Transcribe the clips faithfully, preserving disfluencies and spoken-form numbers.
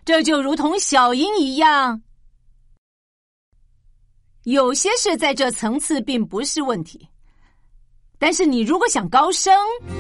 这就如同小鹰一样。有些事在这层次并不是问题，但是你如果想高升，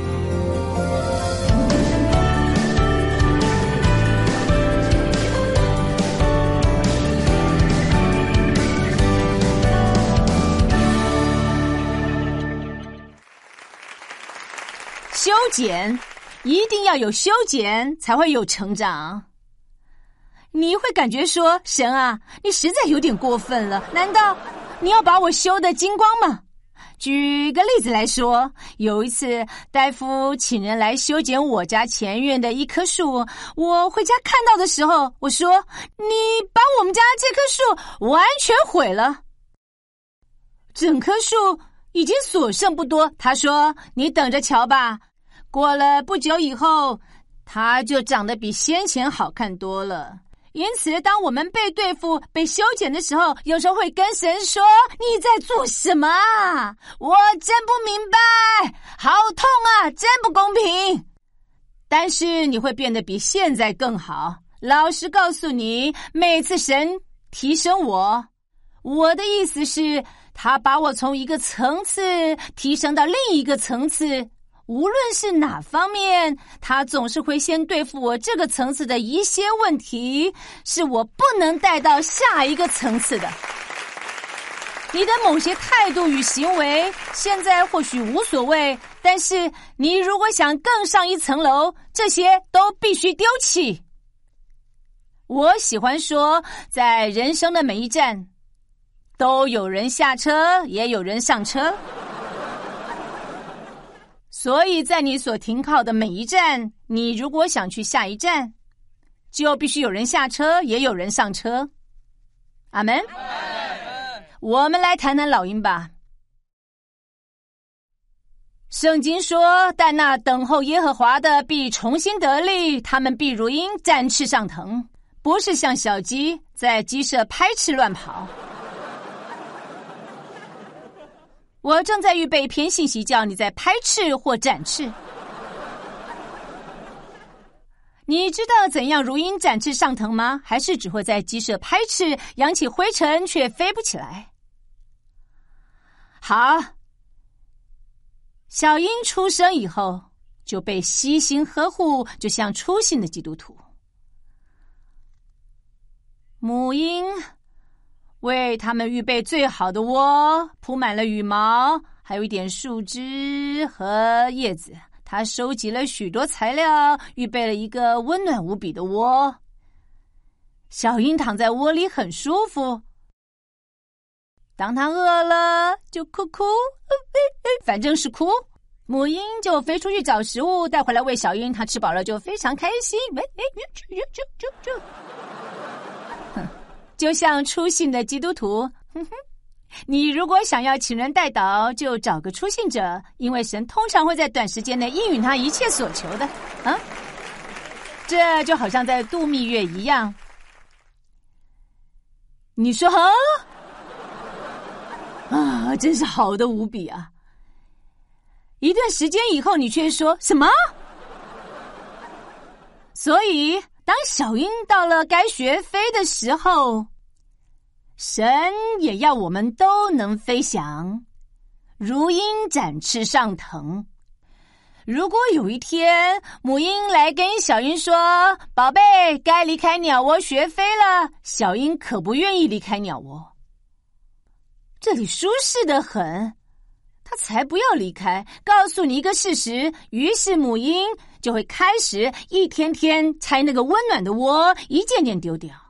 修剪，一定要有修剪才会有成长。你会感觉说，神啊，你实在有点过分了，难道你要把我修得精光吗？举个例子来说，有一次大夫请人来修剪我家前院的一棵树，我回家看到的时候，我说，你把我们家这棵树完全毁了，整棵树已经所剩不多。他说，你等着瞧吧，过了不久以后，它就长得比先前好看多了。因此当我们被对付被修剪的时候，有时候会跟神说，你在做什么啊？我真不明白，好痛啊，真不公平。但是你会变得比现在更好。老实告诉你，每次神提升我，我的意思是他把我从一个层次提升到另一个层次，无论是哪方面，他总是会先对付我这个层次的一些问题，是我不能带到下一个层次的。你的某些态度与行为现在或许无所谓，但是你如果想更上一层楼，这些都必须丢弃。我喜欢说，在人生的每一站，都有人下车，也有人上车。所以在你所停靠的每一站，你如果想去下一站，就必须有人下车，也有人上车。阿们。我们来谈谈老鹰吧。圣经说，但那等候耶和华的必重新得力，他们必如鹰展翅上腾，不是像小鸡在鸡舍拍翅乱跑。我正在预备一篇信息，叫你在拍翅或展翅。你知道怎样如鹰展翅上腾吗？还是只会在鸡舍拍翅，扬起灰尘却飞不起来？好，小鹰出生以后就被悉心呵护，就像初信的基督徒。母鹰为他们预备最好的窝，铺满了羽毛，还有一点树枝和叶子。他收集了许多材料，预备了一个温暖无比的窝。小鹰躺在窝里很舒服。当他饿了，就哭哭，反正是哭。母鹰就飞出去找食物，带回来喂小鹰。它吃饱了就非常开心。就像初信的基督徒，哼哼，你如果想要请人代祷，就找个初信者，因为神通常会在短时间内应允他一切所求的。啊，这就好像在度蜜月一样。你说啊，啊，真是好的无比啊！一段时间以后，你却说什么？所以当小鹰到了该学飞的时候，神也要我们都能飞翔，如鹰展翅上腾。如果有一天母鹰来跟小鹰说，宝贝，该离开鸟窝学飞了，小鹰可不愿意离开鸟窝。这里舒适得很，他才不要离开。告诉你一个事实，于是母鹰就会开始一天天拆那个温暖的窝，一件件丢掉。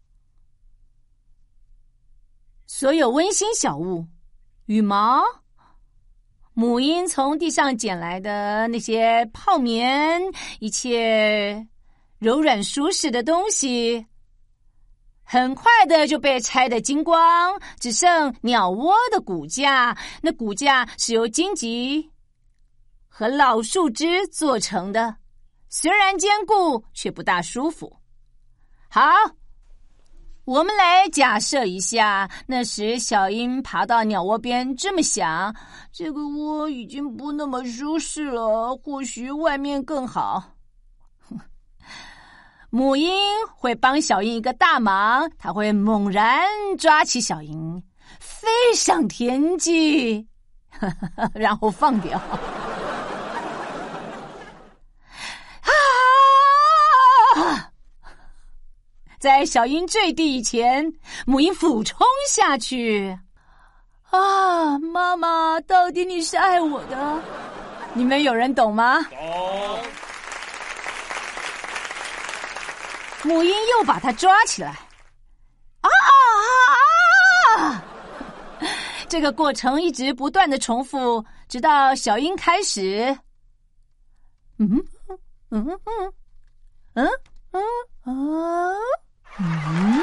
所有温馨小物，羽毛，母鹰从地上捡来的那些泡棉，一切柔软舒适的东西，很快的就被拆得精光，只剩鸟窝的骨架。那骨架是由荆棘和老树枝做成的，虽然坚固，却不大舒服。好，我们来假设一下，那时小鹰爬到鸟窝边，这么想，这个窝已经不那么舒适了，或许外面更好。 母鹰会帮小鹰一个大忙，它会猛然抓起小鹰，飞上天际，然后放掉。啊！在小鹰坠地以前，母鹰俯冲下去。啊，妈妈，到底你是爱我的？你们有人懂吗？ 懂。 母鹰又把它抓起来。啊啊啊！这个过程一直不断的重复，直到小鹰开始。嗯嗯嗯嗯嗯嗯嗯。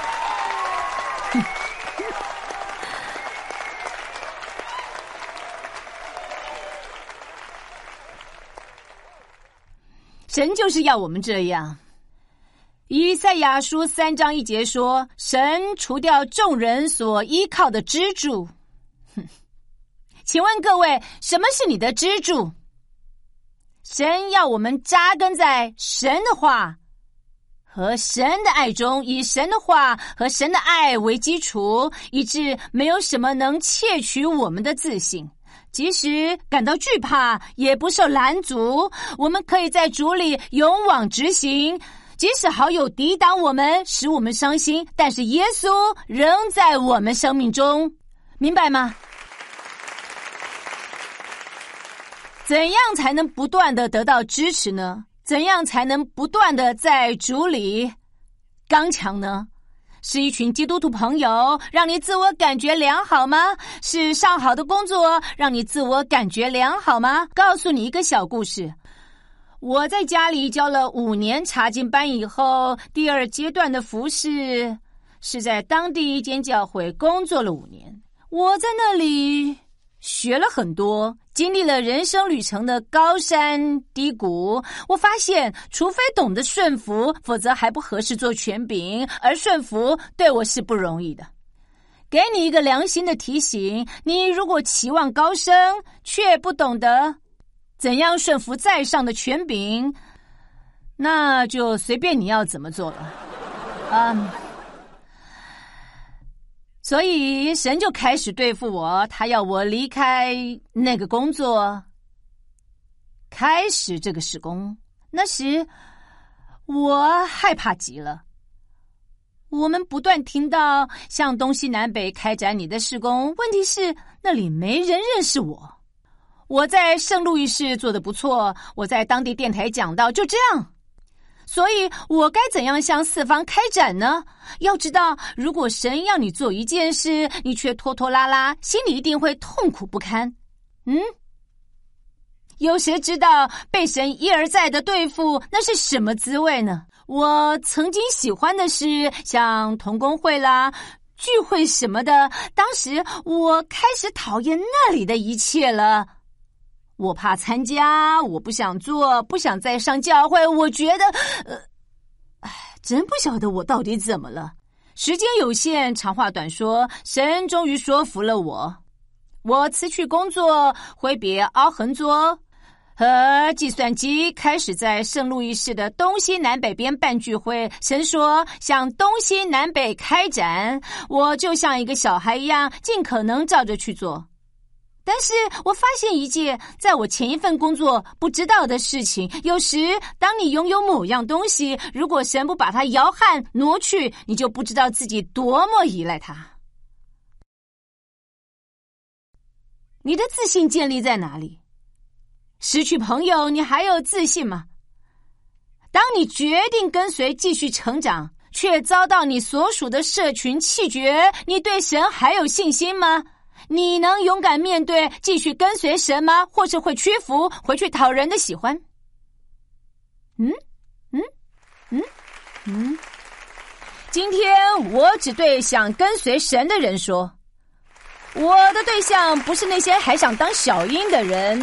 神就是要我们这样。以赛亚书三章一节说，神除掉众人所依靠的支柱。请问各位，什么是你的支柱？神要我们扎根在神的话和神的爱中，以神的话和神的爱为基础，以致没有什么能窃取我们的自信。即使感到惧怕，也不受拦阻，我们可以在主里勇往直行。即使好友抵挡我们，使我们伤心，但是耶稣仍在我们生命中，明白吗？怎样才能不断的得到支持呢？怎样才能不断的在主里刚强呢？是一群基督徒朋友让你自我感觉良好吗？是上好的工作让你自我感觉良好吗？告诉你一个小故事。我在家里教了五年查经班以后，第二阶段的服事是在当地一间教会工作了五年。我在那里学了很多，经历了人生旅程的高山低谷。我发现除非懂得顺服，否则还不合适做权柄，而顺服对我是不容易的。给你一个良心的提醒，你如果期望高升，却不懂得怎样顺服在上的权柄，那就随便你要怎么做了。嗯，所以神就开始对付我，他要我离开那个工作，开始这个事工。那时我害怕极了。我们不断听到向东西南北开展你的事工，问题是那里没人认识我。我在圣路易市做得不错，我在当地电台讲道，就这样。所以我该怎样向四方开展呢？要知道，如果神要你做一件事，你却拖拖拉拉，心里一定会痛苦不堪。嗯，有谁知道被神一而再的对付，那是什么滋味呢？我曾经喜欢的是像同工会啦、聚会什么的，当时我开始讨厌那里的一切了。我怕参加，我不想做，不想再上教会。我觉得，呃，唉，真不晓得我到底怎么了。时间有限，长话短说，神终于说服了我。我辞去工作，挥别凹痕桌和计算机，开始在圣路易市的东西南北边办聚会。神说向东西南北开展，我就像一个小孩一样，尽可能照着去做。但是我发现一件在我前一份工作不知道的事情，有时当你拥有某样东西，如果神不把它摇撼挪去，你就不知道自己多么依赖它。你的自信建立在哪里？失去朋友，你还有自信吗？当你决定跟随继续成长，却遭到你所属的社群弃绝，你对神还有信心吗？你能勇敢面对继续跟随神吗？或是会屈服，回去讨人的喜欢？嗯嗯嗯嗯。今天我只对想跟随神的人说，我的对象不是那些还想当小鹰的人，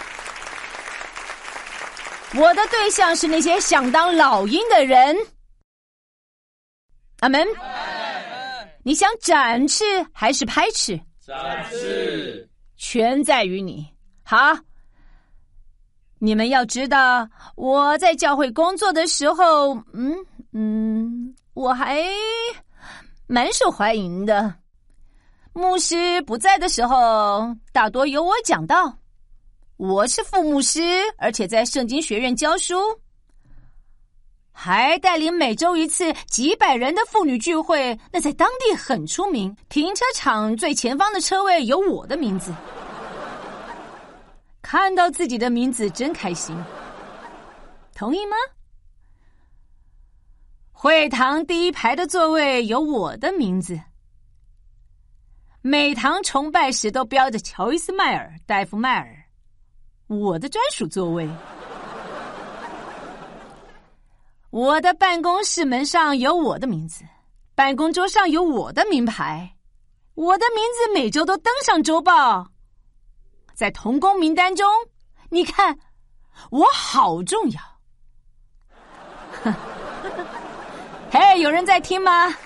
我的对象是那些想当老鹰的人。阿们。你想展翅还是拍翅？展翅。全在于你。好， 你们要知道，我在教会工作的时候，嗯嗯，我还蛮受欢迎的。牧师不在的时候，大多由我讲道。我是副牧师，而且在圣经学院教书，还带领每周一次几百人的妇女聚会，那在当地很出名。停车场最前方的车位有我的名字。看到自己的名字真开心，同意吗？会堂第一排的座位有我的名字。每堂崇拜时都标着乔伊斯迈尔、戴夫迈尔，我的专属座位。我的办公室门上有我的名字，办公桌上有我的名牌，我的名字每周都登上周报。在同工名单中，你看，我好重要。嘿，有人在听吗？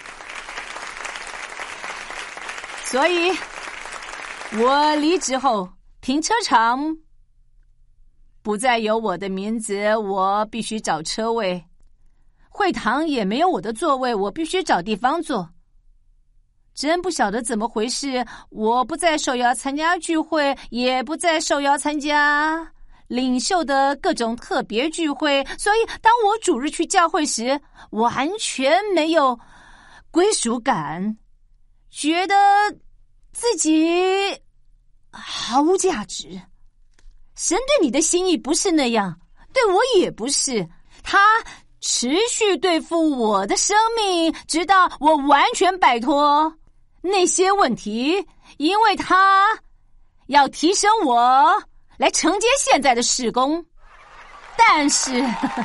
所以，我离职后，停车场不再有我的名字，我必须找车位。会堂也没有我的座位，我必须找地方坐。真不晓得怎么回事，我不再受邀参加聚会，也不再受邀参加领袖的各种特别聚会，所以当我主日去教会时，我完全没有归属感，觉得自己毫无价值。神对你的心意不是那样，对我也不是，他持续对付我的生命，直到我完全摆脱那些问题，因为他要提升我来承接现在的事工。但是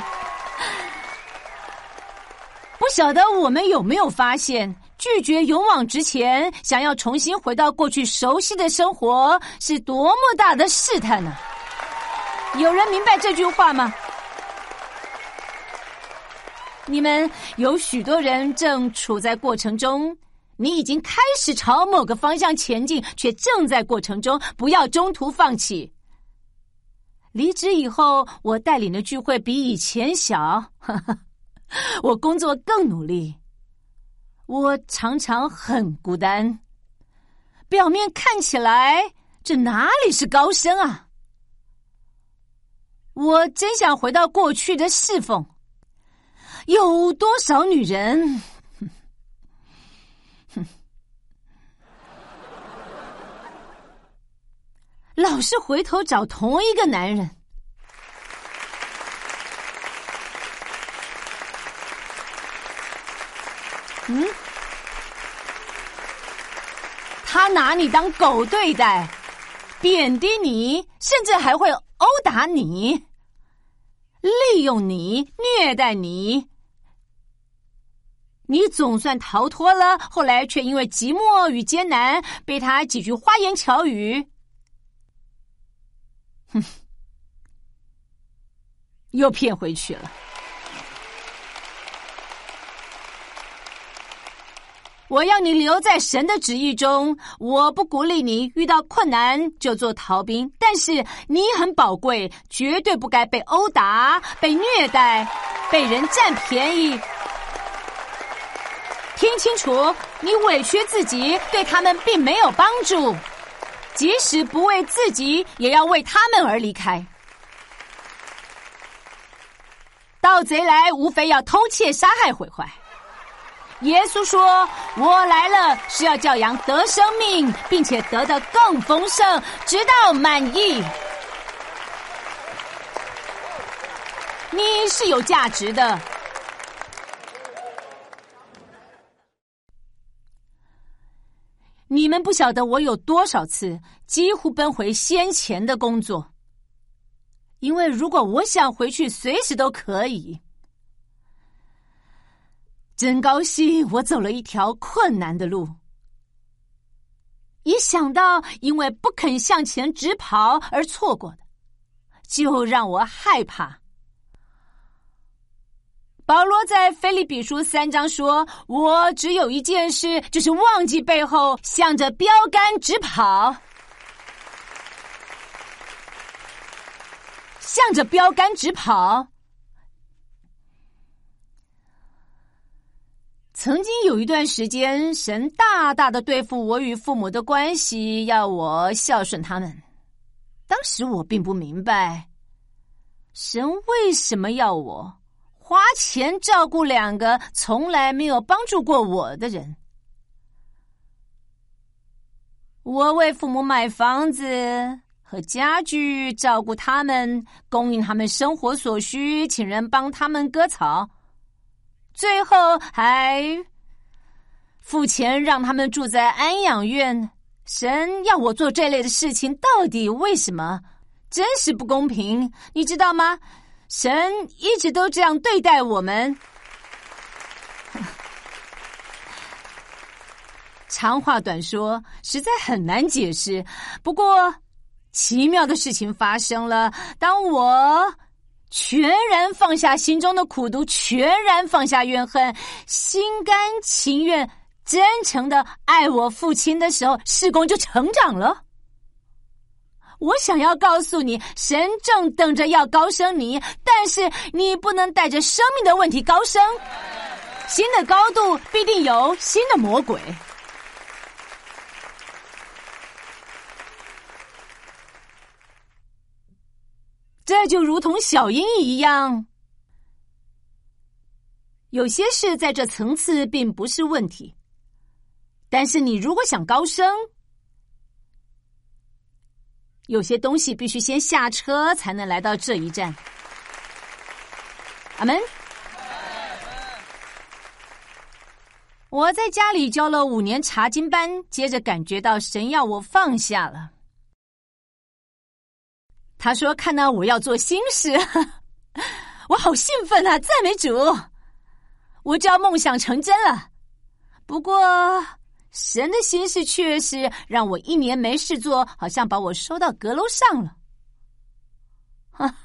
不晓得我们有没有发现，拒绝勇往直前，想要重新回到过去熟悉的生活，是多么大的试探呢？有人明白这句话吗？你们有许多人正处在过程中，你已经开始朝某个方向前进，却正在过程中，不要中途放弃。离职以后，我带领的聚会比以前小，呵呵，我工作更努力，我常常很孤单。表面看起来，这哪里是高升啊？我真想回到过去的侍奉。有多少女人老是回头找同一个男人？嗯，他拿你当狗对待，贬低你，甚至还会殴打你，利用你，虐待你。你总算逃脱了，后来却因为寂寞与艰难，被他几句花言巧语，哼，又骗回去了。我要你留在神的旨意中，我不鼓励你遇到困难就做逃兵，但是你很宝贵，绝对不该被殴打、被虐待、被人占便宜。听清楚，你委屈自己对他们并没有帮助，即使不为自己，也要为他们而离开。盗贼来，无非要偷窃、杀害、毁坏。耶稣说，我来了是要叫羊得生命，并且得得更丰盛，直到满意。你是有价值的。你们不晓得我有多少次几乎奔回先前的工作，因为如果我想回去，随时都可以。真高兴我走了一条困难的路，一想到因为不肯向前直跑而错过的，就让我害怕。保罗在腓立比书三章说，我只有一件事，就是忘记背后，向着标杆直跑。 向着标杆直跑。曾经有一段时间，神大大的对付我与父母的关系，要我孝顺他们。当时我并不明白，神为什么要我花钱照顾两个从来没有帮助过我的人。我为父母买房子和家具，照顾他们，供应他们生活所需，请人帮他们割草，最后还付钱让他们住在安养院。神要我做这类的事情，到底为什么？真是不公平，你知道吗？神一直都这样对待我们。长话短说，实在很难解释。不过，奇妙的事情发生了。当我全然放下心中的苦毒，全然放下怨恨，心甘情愿、真诚的爱我父亲的时候，事工就成长了。我想要告诉你，神正等着要高升你，但是你不能带着生命的问题高升。新的高度必定有新的魔鬼。这就如同小婴一样，有些事在这层次并不是问题，但是你如果想高升，有些东西必须先下车才能来到这一站。阿们。我在家里教了五年查经班，接着感觉到神要我放下了。他说看到我要做新事，我好兴奋啊，赞美主，我知道梦想成真了。不过神的心事却是让我一年没事做，好像把我收到阁楼上了。啊，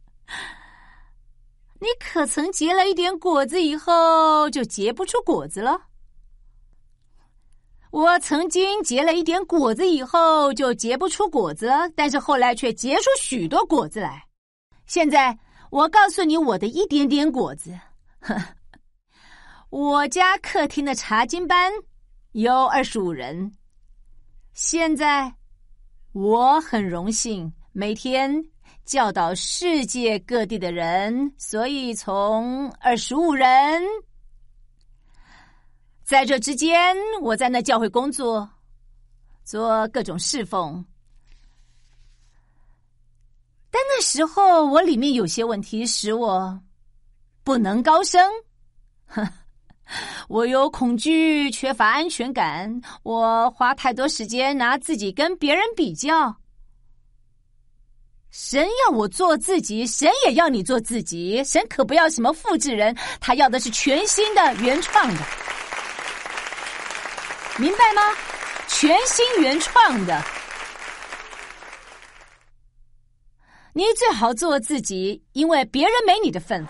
你可曾结了一点果子以后就结不出果子了？我曾经结了一点果子以后就结不出果子，但是后来却结出许多果子来。现在我告诉你我的一点点果子。我家客厅的查经班有二十五人，现在我很荣幸每天教导世界各地的人，所以从二十五人，在这之间我在那教会工作，做各种侍奉。但那时候我里面有些问题使我不能高升。我有恐惧，缺乏安全感，我花太多时间拿自己跟别人比较。神要我做自己，神也要你做自己，神可不要什么复制人，他要的是全新的、原创的，明白吗？全新原创的。你最好做自己，因为别人没你的份。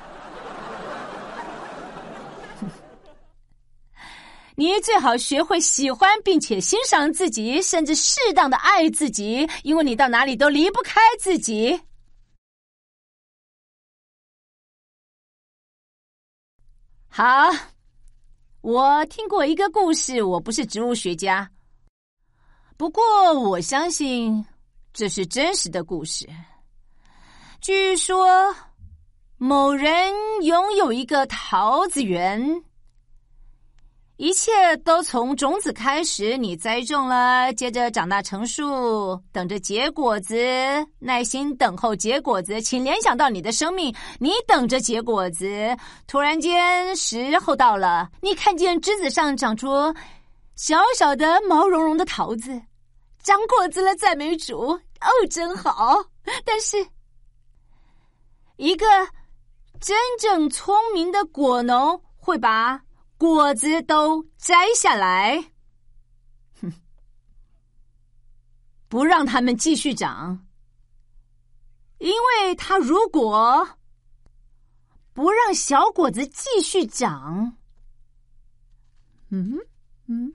你最好学会喜欢并且欣赏自己，甚至适当的爱自己，因为你到哪里都离不开自己。好，我听过一个故事，我不是植物学家，不过我相信这是真实的故事。据说某人拥有一个桃子园，一切都从种子开始，你栽种了，接着长大成树，等着结果子，耐心等候结果子。请联想到你的生命，你等着结果子，突然间时候到了，你看见枝子上长出小小的毛茸茸的桃子，长果子了，赞美主，哦，真好。但是一个真正聪明的果农会把果子都摘下来，哼，不让它们继续长，因为他如果不让小果子继续长，嗯嗯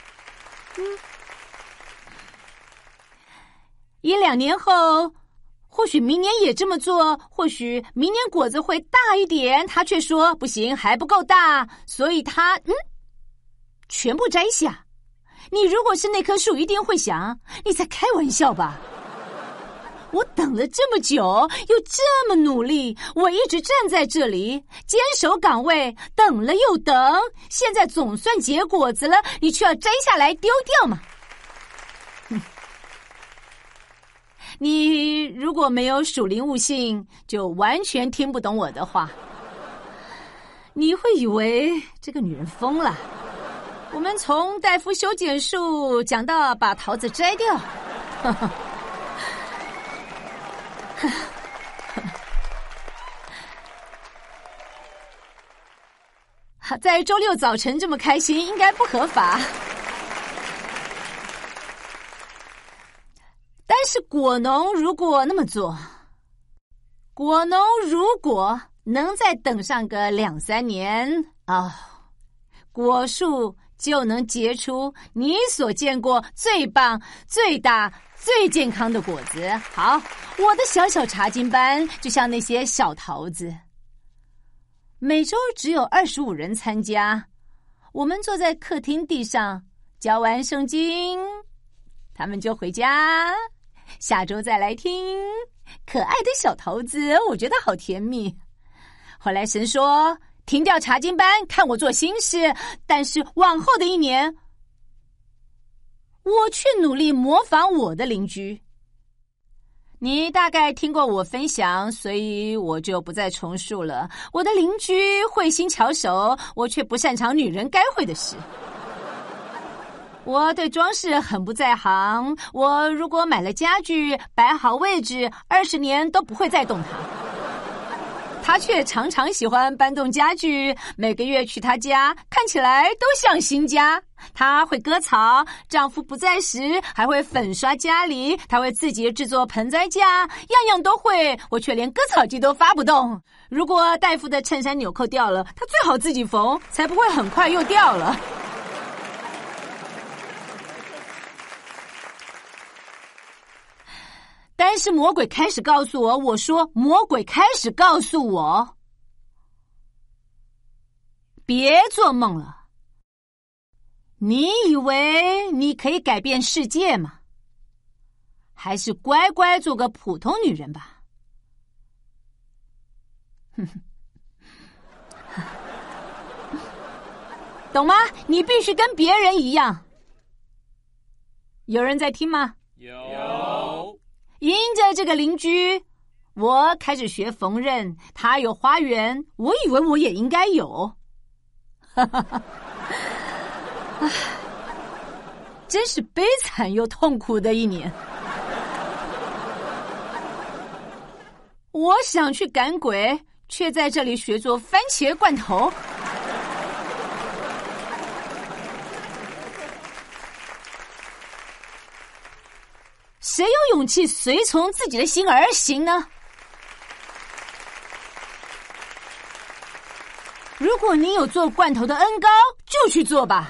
嗯，一两年后或许明年也这么做，或许明年果子会大一点，他却说不行，还不够大，所以他嗯，全部摘下。你如果是那棵树，一定会想，你在开玩笑吧？我等了这么久，又这么努力，我一直站在这里，坚守岗位，等了又等，现在总算结果子了，你却要摘下来丢掉吗？哼！你如果没有属灵悟性，就完全听不懂我的话。你会以为这个女人疯了。我们从大夫修剪术讲到把桃子摘掉。呵呵在周六早晨这么开心，应该不合法。但是果农如果那么做，果农如果能再等上个两三年啊、哦，果树就能结出你所见过最棒、最大、最健康的果子。好，我的小小查经班就像那些小桃子，每周只有二十五人参加。我们坐在客厅地上教完圣经，他们就回家，下周再来听。可爱的小桃子，我觉得好甜蜜。后来神说停掉查经班，看我做新事，但是往后的一年，我却努力模仿我的邻居。你大概听过我分享，所以我就不再重述了。我的邻居会心巧手，我却不擅长女人该会的事。我对装饰很不在行，我如果买了家具，摆好位置，二十年都不会再动它。他却常常喜欢搬动家具，每个月去他家，看起来都像新家。他会割草，丈夫不在时还会粉刷家里，他会自己制作盆栽架，样样都会，我却连割草机都发不动。如果大夫的衬衫纽扣掉了，他最好自己缝，才不会很快又掉了。但是魔鬼开始告诉我，我说魔鬼开始告诉我，别做梦了。你以为你可以改变世界吗？还是乖乖做个普通女人吧。懂吗？你必须跟别人一样。有人在听吗？ 有。 迎着这个邻居，我开始学缝纫。他有花园，我以为我也应该有。哈哈哈，唉，真是悲惨又痛苦的一年。我想去赶鬼，却在这里学做番茄罐头。谁有勇气随从自己的心而行呢？如果你有做罐头的恩膏，就去做吧。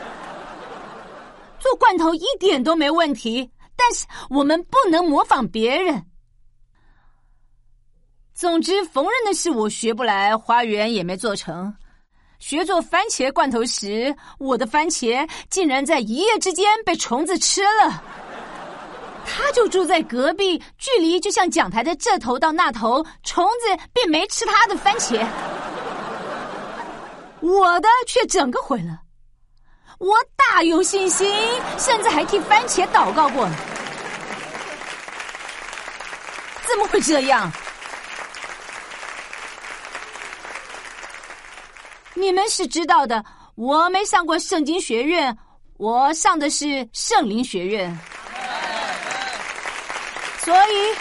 做罐头一点都没问题，但是我们不能模仿别人。总之，缝纫的事我学不来，花园也没做成。学做番茄罐头时，我的番茄竟然在一夜之间被虫子吃了。他就住在隔壁，距离就像讲台的这头到那头，虫子并没吃他的番茄，我的却整个毁了。我大有信心，甚至还替番茄祷告过呢。怎么会这样？你们是知道的，我没上过圣经学院，我上的是圣灵学院。所以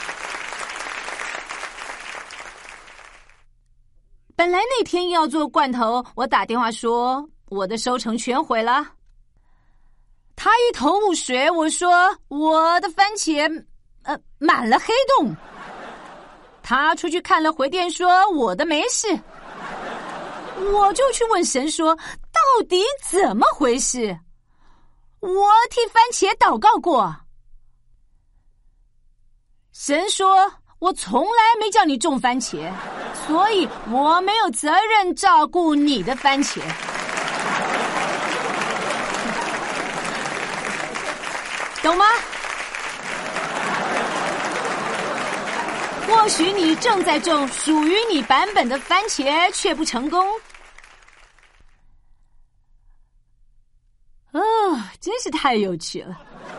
本来那天要做罐头，我打电话说我的收成全毁了。他一头雾水，我说我的番茄呃满了黑洞。他出去看了回电说我的没事。我就去问神说，到底怎么回事？我替番茄祷告过。 神说，我从来没叫你种番茄，所以我没有责任照顾你的番茄。懂吗？或许你正在种属于你版本的番茄，却不成功。哦，真是太有趣了。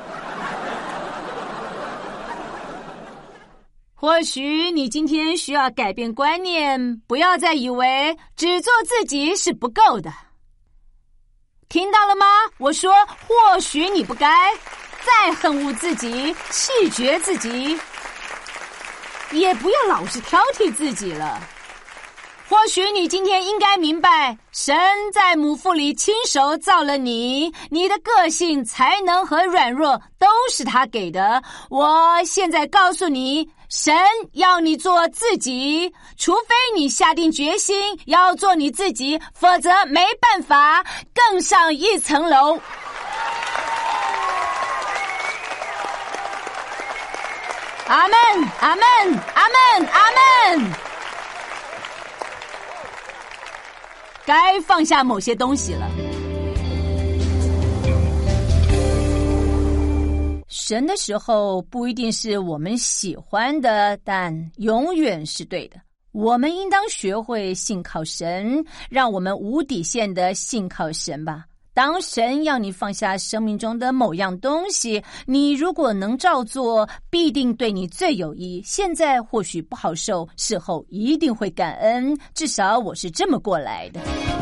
或许你今天需要改变观念，不要再以为只做自己是不够的。听到了吗？我说，或许你不该再恨恶自己，气绝自己，也不要老是挑剔自己了。或许你今天应该明白，神在母腹里亲手造了你，你的个性、才能和软弱都是他给的。我现在告诉你，神要你做自己，除非你下定决心要做你自己，否则没办法更上一层楼。阿们，阿们，阿们，阿们。该放下某些东西了。神的时候不一定是我们喜欢的，但永远是对的。我们应当学会信靠神，让我们无底线的信靠神吧。当神要你放下生命中的某样东西，你如果能照做，必定对你最有益。现在或许不好受，事后一定会感恩，至少我是这么过来的。